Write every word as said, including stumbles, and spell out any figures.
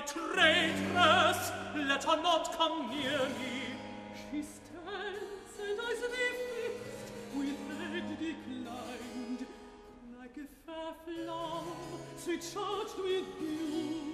Traitress, let her not come near me. She stands, and I sleep fixed, with head declined, like a fair flower, sweet charged with dew.